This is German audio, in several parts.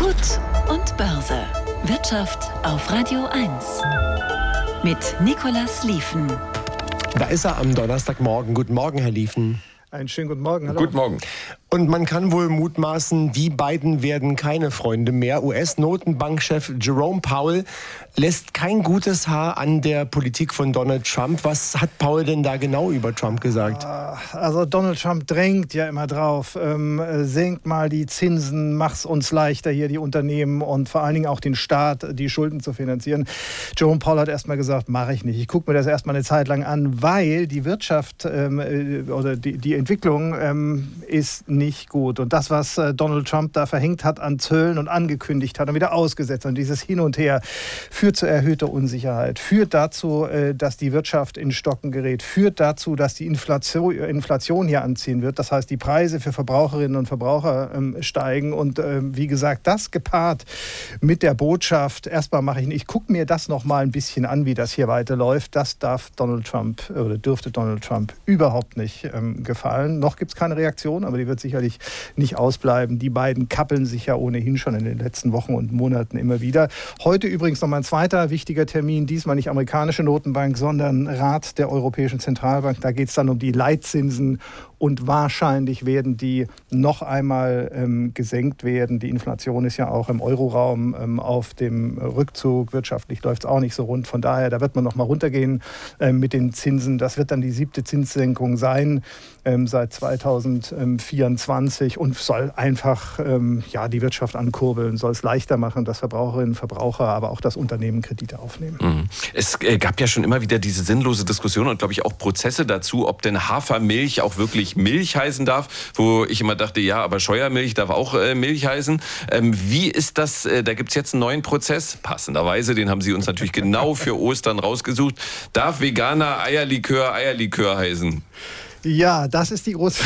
Gut und Börse. Wirtschaft auf Radio 1. Mit Nicolas Lieven. Da ist er am Donnerstagmorgen. Guten Morgen, Herr Lieven. Einen schönen guten Morgen. Hallo. Guten Morgen. Und man kann wohl mutmaßen, die beiden werden keine Freunde mehr. US-Notenbankchef Jerome Powell lässt kein gutes Haar an der Politik von Donald Trump. Was hat Powell denn da genau über Trump gesagt? Also Donald Trump drängt ja immer drauf. Senkt mal die Zinsen, mach's uns leichter, hier die Unternehmen und vor allen Dingen auch den Staat, die Schulden zu finanzieren. Jerome Powell hat erstmal gesagt, mache ich nicht. Ich gucke mir das erstmal eine Zeit lang an, weil die Wirtschaft oder die Entwicklung ist nicht gut. Und das, was Donald Trump da verhängt hat an Zöllen und angekündigt hat und wieder ausgesetzt und dieses Hin und Her, führt zu erhöhter Unsicherheit, führt dazu, dass die Wirtschaft in Stocken gerät, führt dazu, dass die Inflation hier anziehen wird. Das heißt, die Preise für Verbraucherinnen und Verbraucher steigen. Und wie gesagt, das gepaart mit der Botschaft, erstmal mache ich nicht, ich gucke mir das noch mal ein bisschen an, wie das hier weiterläuft. Das dürfte Donald Trump überhaupt nicht gefallen. Noch gibt es keine Reaktion, aber die wird sicherlich nicht ausbleiben. Die beiden kappeln sich ja ohnehin schon in den letzten Wochen und Monaten immer wieder. Heute übrigens noch mal ein zweiter wichtiger Termin, diesmal nicht amerikanische Notenbank, sondern Rat der Europäischen Zentralbank. Da geht es dann um die Leitzinsen und wahrscheinlich werden die noch einmal gesenkt werden. Die Inflation ist ja auch im Euroraum auf dem Rückzug. Wirtschaftlich läuft es auch nicht so rund. Von daher, da wird man noch mal runtergehen mit den Zinsen. Das wird dann die 7. Zinssenkung sein seit 2024 und soll einfach die Wirtschaft ankurbeln, soll es leichter machen, dass Verbraucherinnen und Verbraucher, aber auch das Unternehmen Kredite aufnehmen. Mhm. Es gab ja schon immer wieder diese sinnlose Diskussion und, glaube ich, auch Prozesse dazu, ob denn Hafermilch auch wirklich Milch heißen darf, wo ich immer dachte, ja, aber Scheuermilch darf auch Milch heißen. Wie ist das? Da gibt es jetzt einen neuen Prozess, passenderweise, den haben Sie uns natürlich genau für Ostern rausgesucht. Darf veganer Eierlikör heißen? Ja, das ist die große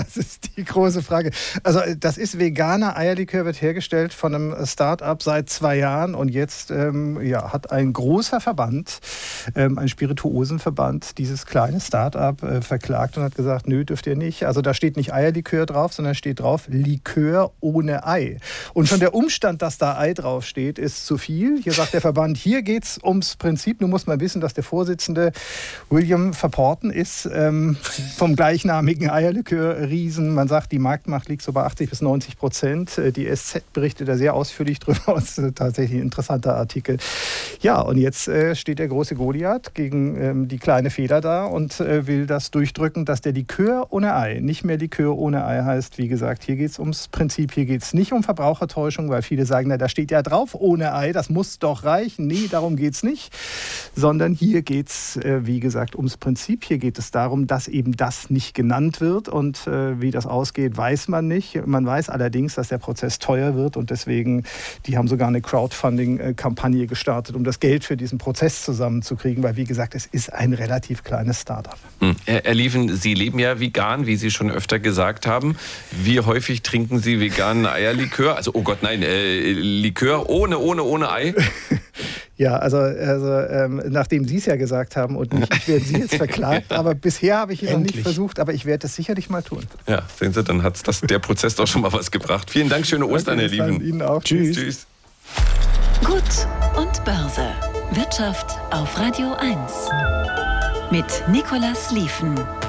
Frage. Also das ist veganer Eierlikör, wird hergestellt von einem Start-up seit 2 Jahren und jetzt hat ein großer Verband, ein Spirituosenverband, dieses kleine Start-up verklagt und hat gesagt, nö, dürft ihr nicht. Also da steht nicht Eierlikör drauf, sondern steht drauf Likör ohne Ei. Und schon der Umstand, dass da Ei drauf steht, ist zu viel. Hier sagt der Verband, hier geht's ums Prinzip. Nun muss man wissen, dass der Vorsitzende William Verporten ist, vom gleichnamigen Eierlikör-Riesen. Man sagt, die Marktmacht liegt so bei 80-90%. Die SZ berichtet da sehr ausführlich drüber. Das ist tatsächlich ein interessanter Artikel. Ja, und jetzt steht der große Goliath gegen die kleine Feder da und will das durchdrücken, dass der Likör ohne Ei nicht mehr Likör ohne Ei heißt. Wie gesagt, hier geht es ums Prinzip. Hier geht es nicht um Verbrauchertäuschung, weil viele sagen, na, da steht ja drauf ohne Ei, das muss doch reichen. Nee, darum geht es nicht. Sondern hier geht es, wie gesagt, ums Prinzip. Hier geht es darum, dass eben das nicht genannt wird und wie das ausgeht, weiß man nicht. Man weiß allerdings, dass der Prozess teuer wird und deswegen, die haben sogar eine Crowdfunding-Kampagne gestartet, um das Geld für diesen Prozess zusammenzukriegen, weil wie gesagt, es ist ein relativ kleines Start-up. Herr Lieven, Sie leben ja vegan, wie Sie schon öfter gesagt haben. Wie häufig trinken Sie veganen Eierlikör? Also, oh Gott, nein, Likör ohne Ei? Ja, also nachdem Sie es ja gesagt haben und nicht, werden Sie jetzt verklagt. Aber bisher habe ich es noch nicht versucht, aber ich werde es sicherlich mal tun. Ja, sehen Sie, dann hat der Prozess doch schon mal was gebracht. Vielen Dank, schöne Ostern, Herr Lieven. Ihnen auch. Tschüss. Gut und Börse. Wirtschaft auf Radio 1. Mit Nicolas Lieven.